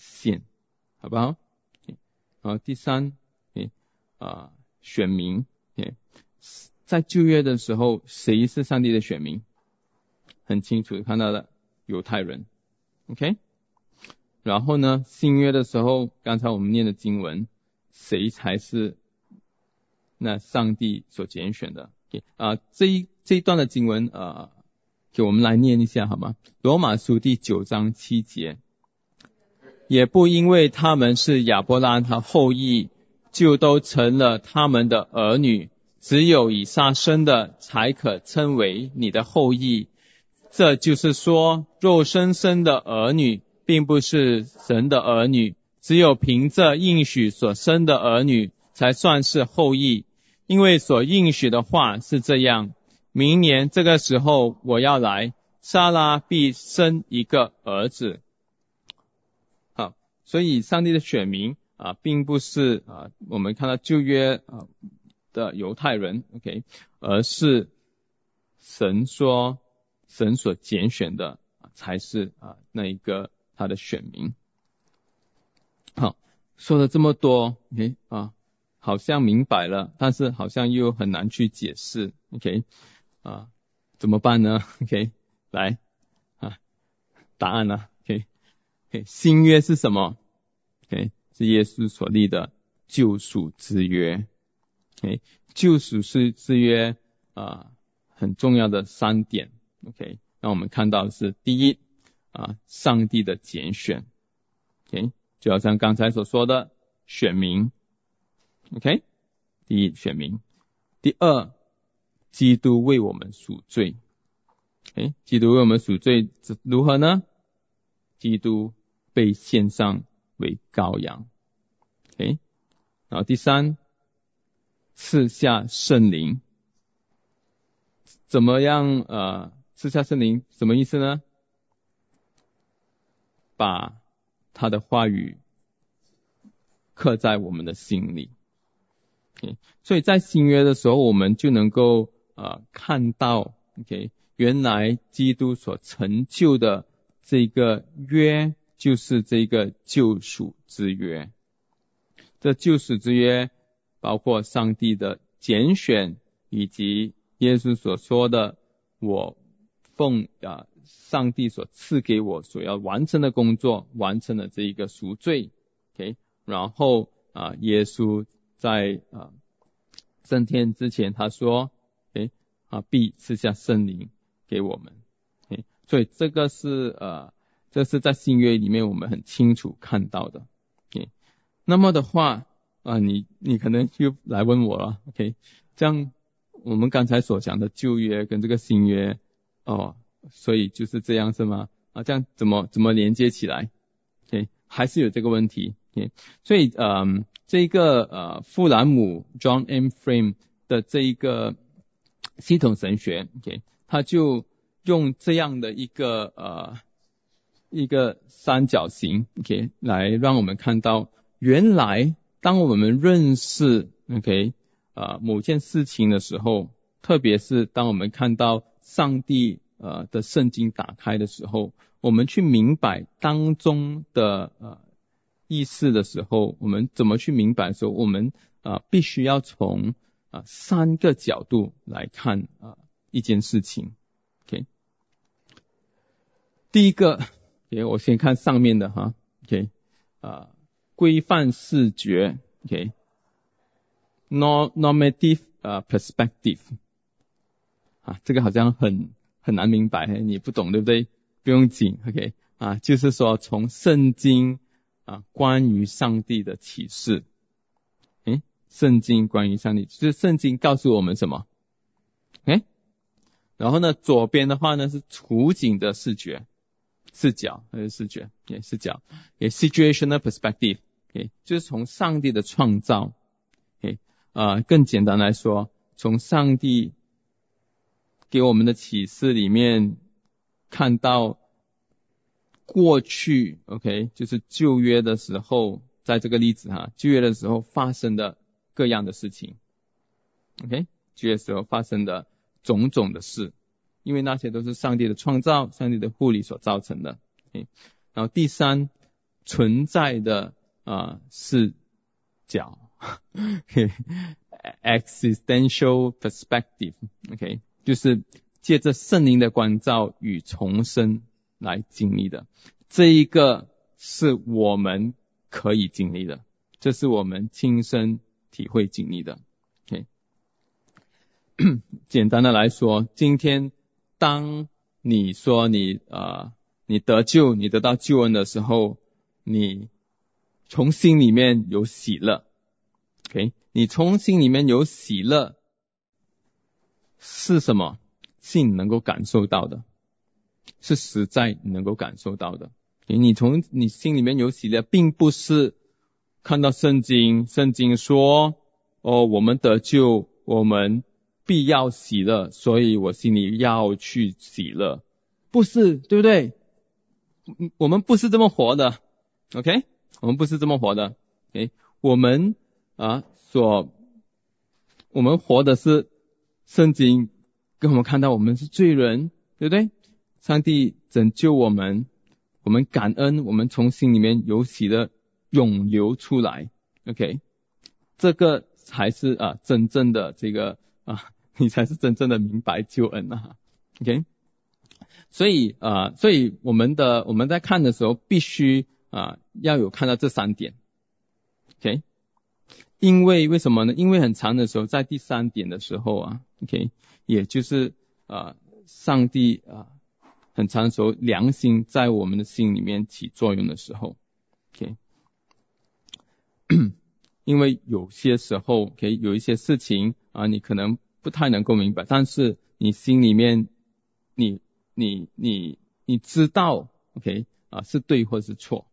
献，好不好？然后第三，啊，选民，在旧约的时候，谁是上帝的选民？很清楚看到的，犹太人 ，OK。然后呢，新约的时候，刚才我们念的经文，谁才是那上帝所拣选的？啊、呃，这一这一段的经文，呃，给我们来念一下好吗？罗马书第九章七节，也不因为他们是亚伯拉罕的后裔，就都成了他们的儿女，只有以撒生的才可称为你的后裔。这就是说，肉身生的儿女并不是神的儿女，只有凭着应许所生的儿女才算是后裔。因为所应许的话是这样，明年这个时候我要来，撒拉必生一个儿子。好，所以上帝的选民啊，并不是啊我们看到旧约啊的犹太人 ，OK， 而是神说神所拣选的才是啊那一个他的选民。好，说了这么多 ，OK 啊，好像明白了，但是好像又很难去解释 ，OK 啊，怎么办呢 ？OK， 来啊，答案呢 ？OK， OK， 新约是什么 ？OK， 是耶稣所立的救赎之约。OK， 救赎是之约啊很重要的三点。OK， 那我们看到的是第一啊，上帝的拣选。OK， 就好像刚才所说的选民。OK， 第一选民。第二，基督为我们赎罪。OK， 基督为我们赎罪如何呢？基督被献上为羔羊。OK， 然后第三，赐下圣灵。怎么样呃赐下圣灵什么意思呢？把他的话语刻在我们的心里。Okay， 所以在新约的时候，我们就能够呃看到 ，OK， 原来基督所成就的这个约，就是这个救赎之约。这救赎之约包括上帝的拣选，以及耶稣所说的，我奉啊上帝所赐给我所要完成的工作，完成了这一个赎罪。OK， 然后啊耶稣在啊升天之前，他说，诶啊必赐下圣灵给我们。诶，所以这个是呃，这是在新约里面我们很清楚看到的。OK， 那么的话啊，你你可能又来问我了。OK， 这样我们刚才所讲的旧约跟这个新约，哦，所以就是这样是吗？啊，这样怎么怎么连接起来 ？OK， 还是有这个问题。OK， 所以嗯。这个呃富兰姆 John M. Frame 的这一个系统神学 ，OK， 他就用这样的一个呃一个三角形 ，OK， 来让我们看到，原来当我们认识 OK 呃某件事情的时候，特别是当我们看到上帝呃的圣经打开的时候，我们去明白当中的呃意思的时候，我们怎么去明白说我们啊、呃、必须要从啊、呃、三个角度来看啊、呃、一件事情。OK， 第一个 ，OK， 我先看上面的哈 ，OK， 啊、呃、规范视觉 ，OK，normative、okay? 呃 perspective， 啊这个好像很很难明白，你不懂对不对？不用紧 ，OK， 啊就是说从圣经啊，关于上帝的启示，诶，圣经关于上帝，就是圣经告诉我们什么？诶，然后呢，左边的话呢是处境的视觉，视角还是视觉？也视角，也 situational perspective， 诶，就是从上帝的创造，诶，啊，更简单来说，从上帝给我们的启示里面看到。过去 OK 就是旧约的时候，在这个例子哈，旧约的时候发生的各样的事情 OK， 旧约的时候发生的种种的事，因为那些都是上帝的创造，上帝的护理所造成的 OK， 然后第三， 存在的啊视角，existential perspective，OK， 就是借着圣灵的光照与重生来经历的。这一个是我们可以经历的，这是我们亲身体会经历的。OK， 简单的来说，今天当你说你呃你得救，你得到救恩的时候，你从心里面有喜乐。OK， 你从心里面有喜乐是什么？是你能够感受到的，是实在你能够感受到的。你从你心里面有喜乐，并不是看到圣经，圣经说哦，我们得救，我们必要喜乐，所以我心里要去喜乐，不是，对不对？我们不是这么活的 ，OK， 我们不是这么活的 ，OK， 我们啊所我们活的是圣经跟我们看到我们是罪人，对不对？上帝拯救我们，我们感恩，我们从心里面有喜乐涌流出来 ，OK， 这个才是啊真正的这个啊，你才是真正的明白救恩啊 ，OK。所以啊、呃，所以我们的我们在看的时候，必须啊、呃、要有看到这三点 ，OK。因为为什么呢？因为很长的时候，在第三点的时候啊 ，OK， 也就是啊、呃，上帝啊、呃，很长的时候，良心在我们的心里面起作用的时候 ，OK。因为有些时候 ，OK， 有一些事情啊、呃，你可能不太能够明白，但是你心里面，你你你你知道 ，OK 啊、呃，是对或是错。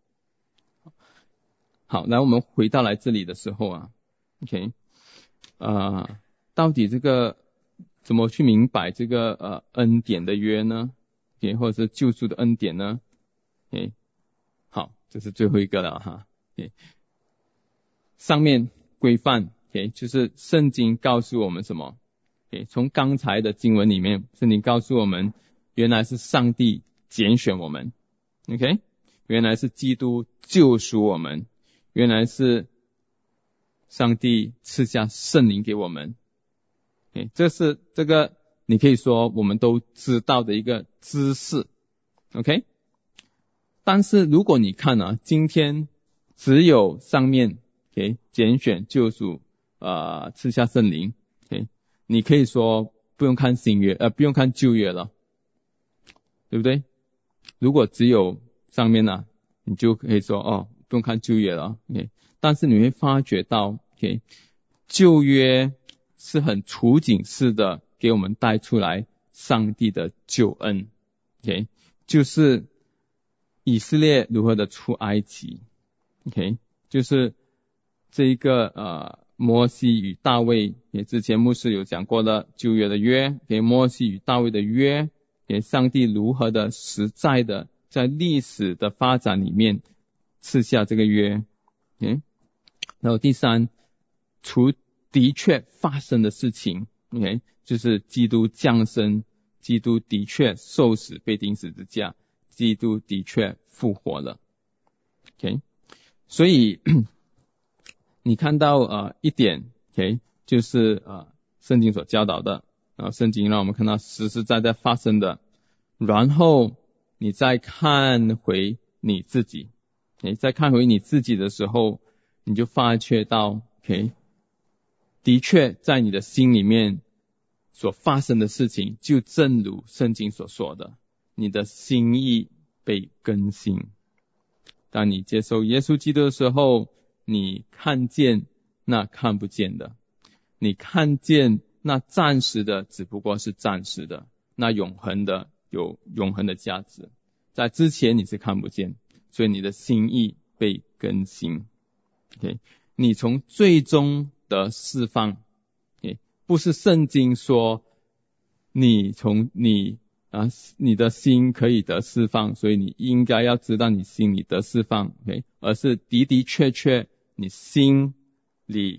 好，来我们回到来这里的时候啊 ，OK， 啊、呃，到底这个怎么去明白这个呃恩典的约呢 ？OK， 或者是救赎的恩典呢 ？OK， 好，这是最后一个了哈。OK， 上面规范 ，OK， 就是圣经告诉我们什么 ？OK， 从刚才的经文里面，圣经告诉我们，原来是上帝拣选我们 ，OK， 原来是基督救赎我们。原来是上帝赐下圣灵给我们， okay， 这是这个你可以说我们都知道的一个知识 ，OK。但是如果你看啊，今天只有上面 OK 拣选救赎呃赐下圣灵 ，OK， 你可以说不用看新约呃不用看旧约了，对不对？如果只有上面呢、啊，你就可以说哦。不用看旧约了 ，OK， 但是你会发觉到 ，OK， 旧约是很处境式的给我们带出来上帝的救恩 ，OK， 就是以色列如何的出埃及 ，OK， 就是这一个呃摩西与大卫，也之前牧师有讲过的旧约的约，给摩西与大卫的约，给上帝如何的实在的在历史的发展里面。赐下这个约 ，OK， 然后第三，除的确发生的事情 ，OK， 就是基督降生，基督的确受死被钉十字架，基督的确复活了 ，OK， 所以你看到呃一点 ，OK， 就是呃圣经所教导的，然后圣经让我们看到实实在在发生的，然后你再看回你自己。你再看回你自己的时候，你就发觉到 ，OK， 的确在你的心里面所发生的事情，就正如圣经所说的，你的心意被更新。当你接受耶稣基督的时候，你看见那看不见的，你看见那暂时的只不过是暂时的，那永恒的有永恒的价值。在之前你是看不见。所以你的心意被更新 ，OK， 你从最终的释放 ，OK， 不是圣经说你从你啊你的心可以得释放，所以你应该要知道你心里得释放 ，OK， 而是的的确确你心里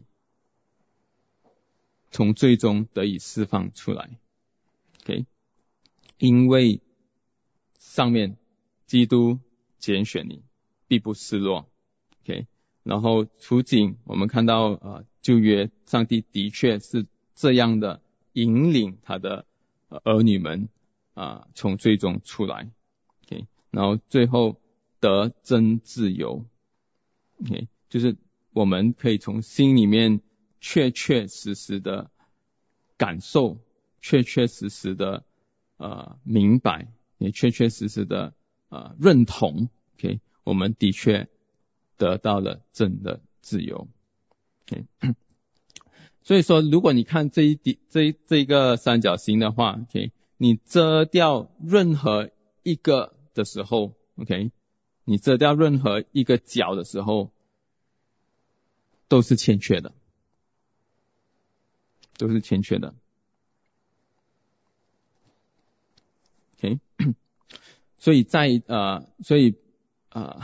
从最终得以释放出来 ，OK， 因为上面基督拣选你必不失落 ，OK。然后处境我们看到呃旧约上帝的确是这样的引领他的儿女们啊从罪中出来 ，OK。然后最后得真自由 ，OK， 就是我们可以从心里面确确实实的感受，确确实实的呃明白，也确确实实的呃认同 ，OK， 我们的确得到了真的自由 ，OK。所以说，如果你看这一点这一这一个三角形的话 ，OK， 你遮掉任何一个的时候 ，OK， 你遮掉任何一个角的时候，都是欠缺的，都是欠缺的 ，OK。所以在呃，所以呃，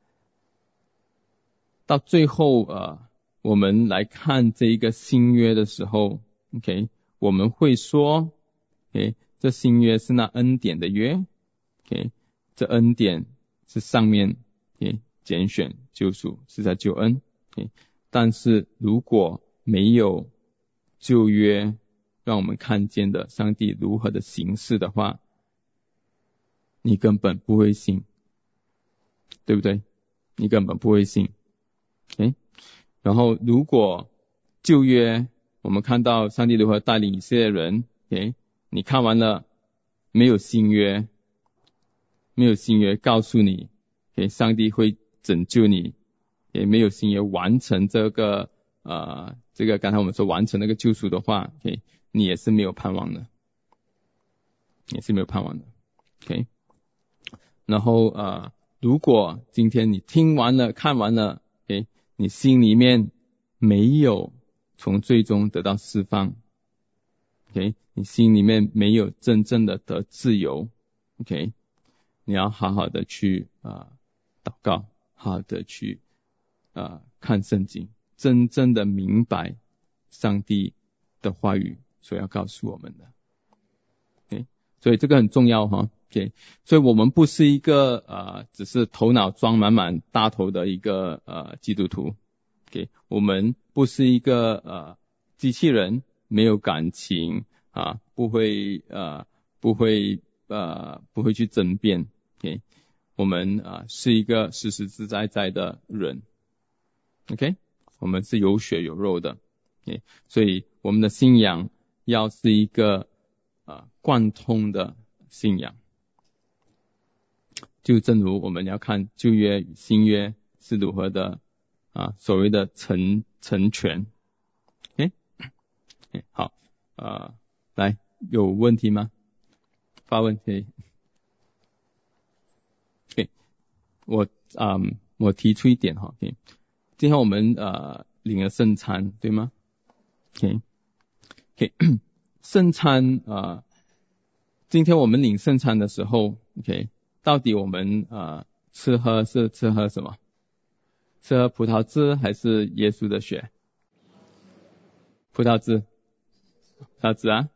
到最后呃，我们来看这一个新约的时候 ，OK， 我们会说 ，OK， 这新约是那恩典的约 ，OK， 这恩典是上面 OK 拣选救赎是在救恩 ，OK， 但是如果没有旧约让我们看见的上帝如何的行事的话，你根本不会信，对不对？你根本不会信。OK， 然后如果旧约我们看到上帝如何带领以色列人 ，OK， 你看完了没有新约，没有新约告诉你 ，OK， 上帝会拯救你，也没有新约完成这个呃这个刚才我们说完成那个救赎的话 ，OK， 你也是没有盼望的，也是没有盼望的 ，OK。然后呃，如果今天你听完了看完了 ，OK， 你心里面没有从罪中得到释放 ，OK， 你心里面没有真正的得自由 ，OK， 你要好好的去啊、呃、祷告，好好的去啊、呃、看圣经，真正的明白上帝的话语所要告诉我们的 ，OK， 所以这个很重要哈。OK， 所以我们不是一个呃，只是头脑装满满大头的一个呃基督徒。OK， 我们不是一个呃机器人，没有感情啊，不会呃不会呃不会去争辩。OK， 我们啊、呃、是一个实实在在的人。OK， 我们是有血有肉的。OK， 所以我们的信仰要是一个啊、呃、贯通的信仰。就正如我们要看旧约与新约是如何的啊，所谓的成成全。诶，好，呃，来，有问题吗？发问可以。OK， 我啊、嗯，我提出一点哈 ，OK， 今天我们呃领了圣餐，对吗 ？OK，OK，、okay. okay. 圣餐啊、呃，今天我们领圣餐的时候 ，OK。到底我们呃吃喝是吃喝什么？吃喝葡萄汁还是耶稣的血？葡萄汁，葡萄汁啊？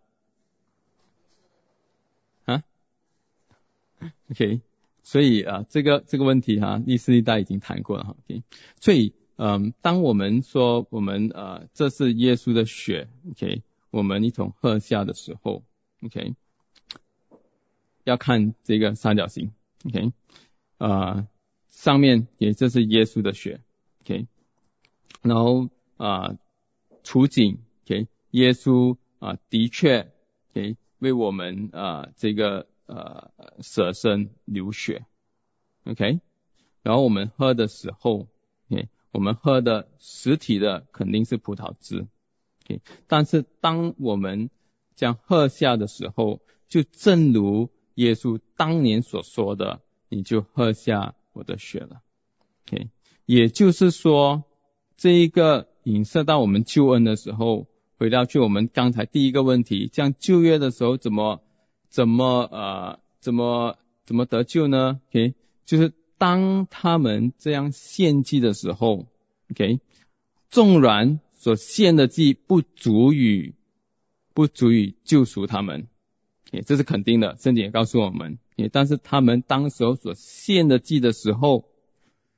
啊 ？OK， 所以啊、呃、这个这个问题哈，历史历代已经谈过了哈。OK， 所以嗯、呃，当我们说我们呃这是耶稣的血 ，OK， 我们一同喝下的时候 ，OK， 要看这个三角形 ，OK。呃，上面也就是耶稣的血 ，OK， 然后啊、呃，处境 ，OK， 耶稣啊、呃、的确 ，OK， 为我们啊、呃、这个呃舍身流血 ，OK， 然后我们喝的时候 ，OK， 我们喝的实体的肯定是葡萄汁 ，OK， 但是当我们将喝下的时候，就正如耶稣当年所说的。你就喝下我的血了 ，OK， 也就是说，这一个影射到我们救恩的时候，回到去我们刚才第一个问题，像旧约的时候怎么怎么呃怎么怎么得救呢 ？OK， 就是当他们这样献祭的时候 ，OK， 纵然所献的祭不足以不足以救赎他们。这是肯定的，圣经也告诉我们，但是他们当时候所献的祭的时候，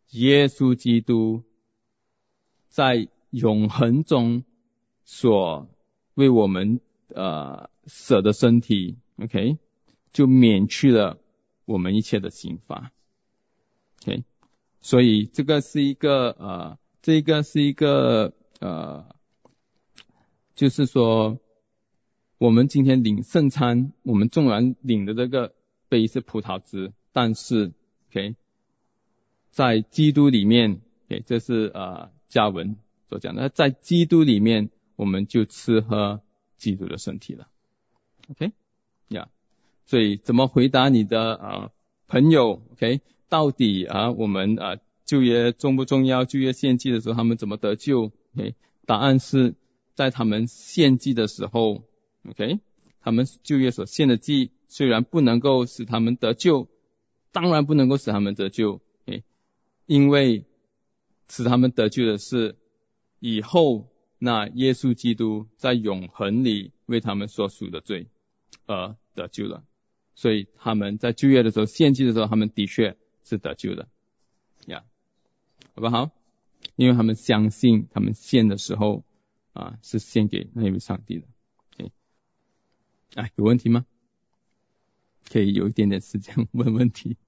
耶稣基督在永恒中所为我们呃舍的身体 OK 就免去了我们一切的刑罚 OK 所以这个是一个呃这个是一个呃就是说我们今天领圣餐，我们纵然领的这个杯是葡萄汁，但是 OK 在基督里面 OK 这是呃加文所讲的，在基督里面我们就吃喝基督的身体了 OK 呀、yeah. 所以怎么回答你的呃朋友 OK 到底啊我们啊旧约重不重要，旧约献祭的时候他们怎么得救 OK 答案是在他们献祭的时候 OK 他们旧约所献的祭虽然不能够使他们得救，当然不能够使他们得救 OK 因为使他们得救的是以后那耶稣基督在永恒里为他们所赎的罪而得救了，所以他们在旧约的时候献祭的时候他们的确是得救的呀， yeah. 好不好？因为他们相信他们献的时候啊是献给那位上帝的 OK 哎，有问题吗？可以有一点点时间问问题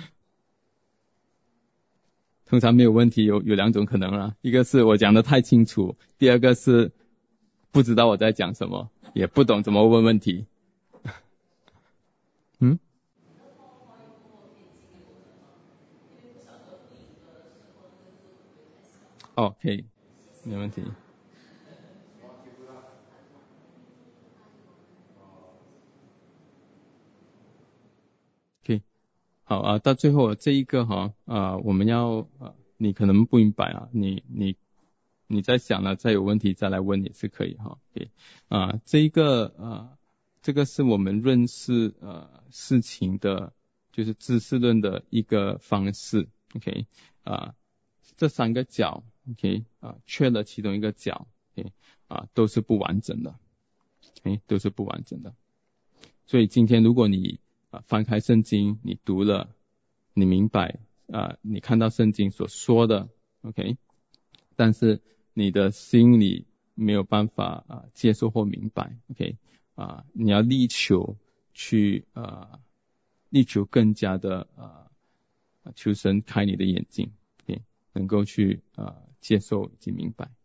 通常没有问题有有两种可能啦，一个是我讲的太清楚，第二个是不知道我在讲什么，也不懂怎么问问题嗯哦可以没问题OK 好啊，到最后这一个哈啊，我们要啊，你可能不明白啊，你你你在想了，再有问题再来问也是可以哈。对啊，这一个啊，这个是我们认识呃事情的，就是知识论的一个方式。OK 啊，这三个角 OK 啊，缺了其中一个角 OK 啊，都是不完整的 OK 都是不完整的。所以今天如果你啊，翻开圣经，你读了，你明白啊，你看到圣经所说的 ，OK， 但是你的心里没有办法啊接受或明白 ，OK， 啊，你要力求去啊，力求更加的啊，求神开你的眼睛 ，OK， 能够去啊接受以及明白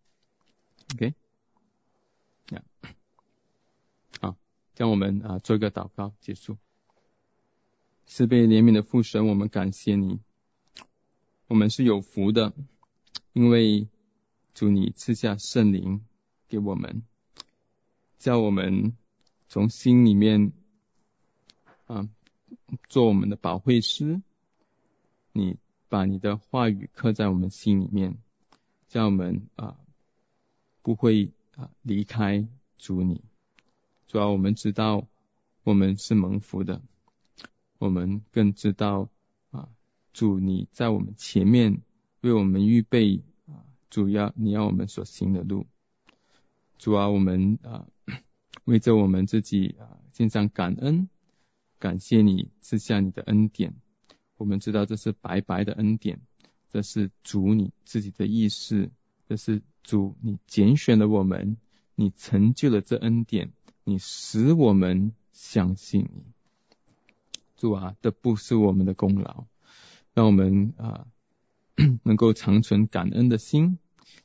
，OK， 呀、yeah. 好，这样我们啊做一个祷告结束。慈悲怜悯的父神，我们感谢你，我们是有福的，因为主你赐下圣灵给我们，叫我们从心里面啊做我们的保惠师，你把你的话语刻在我们心里面，叫我们啊不会啊离开主你。主要我们知道我们是蒙福的，我们更知道啊，主你在我们前面为我们预备啊，主要你要我们所行的路。主啊，我们啊为着我们自己啊献上感恩，感谢你赐下你的恩典。我们知道这是白白的恩典，这是主你自己的意思，这是主你拣选了我们，你成就了这恩典，你使我们相信你。主啊，这不是我们的功劳，让我们啊能够长存感恩的心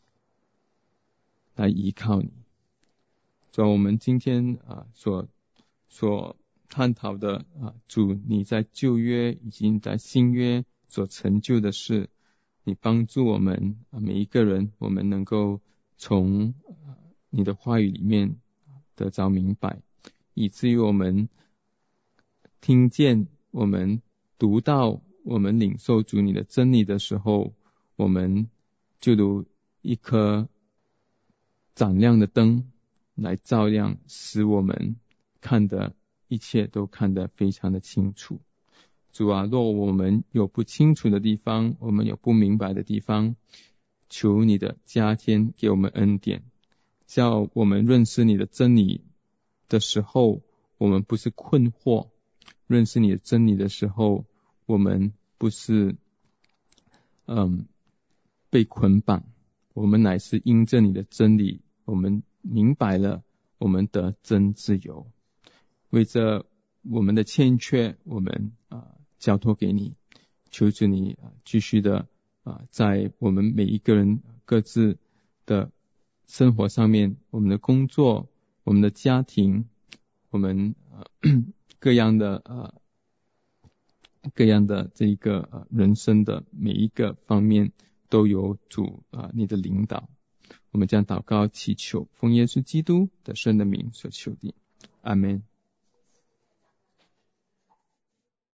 来依靠你。主啊，我们今天啊所所探讨的啊，主你在旧约以及在新约所成就的事，你帮助我们啊每一个人，我们能够从你的话语里面得着明白，以至于我们听见，我们读到，我们领受主你的真理的时候，我们就如一颗闪亮的灯来照亮，使我们看得一切都看得非常的清楚。主啊，若我们有不清楚的地方，我们有不明白的地方，求你的加添给我们恩典，叫我们认识你的真理的时候，我们不是困惑，认识你的真理的时候，我们不是嗯被捆绑，我们乃是因着你的真理，我们明白了，我们得真自由。为着我们的欠缺，我们啊、呃、交托给你，求主你啊、呃、继续的啊、呃、在我们每一个人各自的生活上面，我们的工作，我们的家庭，我们呃各样的呃各样的这一个呃人生的每一个方面都有主啊、呃、你的领导。我们将祷告祈求，奉耶稣基督的圣的名所求的，阿们。